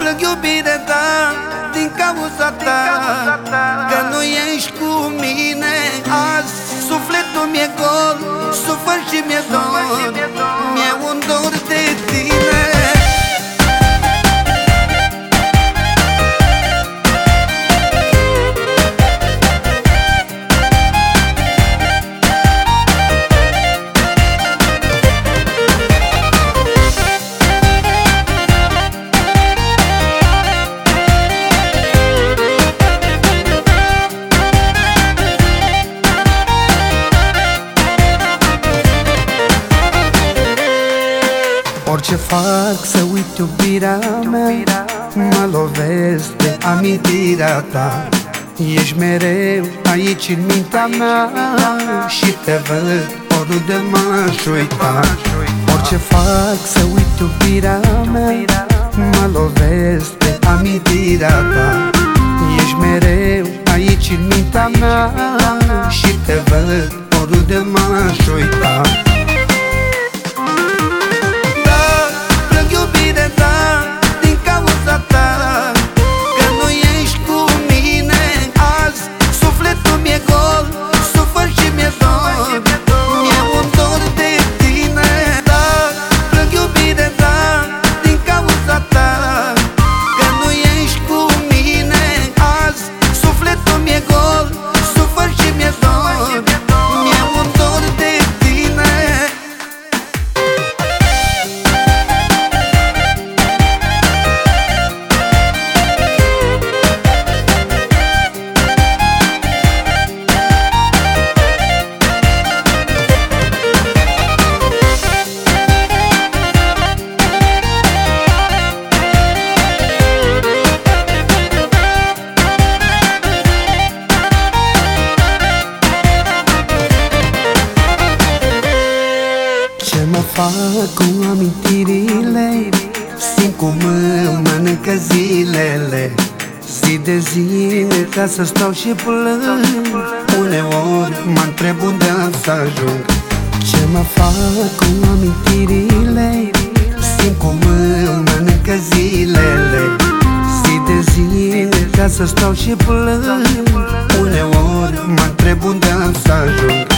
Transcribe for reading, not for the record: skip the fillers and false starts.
plâng iubirea ta din cauza ta, că nu ești cu mine azi. Sufletul mi-e gol, sufăr și mi-e dor, mi-e un dor de tine. Orice fac să uit iubirea mea, mă lovesc de amintirea ta. Ești mereu aici în mintea mea și te văd oriunde m-aș uita. Orice fac să uit iubirea mea, mă lovesc de amintirea ta. Ești mereu aici în mintea mea și te văd oriunde m-aș uita. Ce mă fac cu amintirile, simt cum îmi mănâncă zilele. Zi de zi ca să stau și plâng, uneori mă întreb unde am să ajung. Ce mă fac cu amintirile, simt cum îmi mănâncă zilele. Zi de zi ca să stau și plâng, uneori mă întreb unde am să ajung.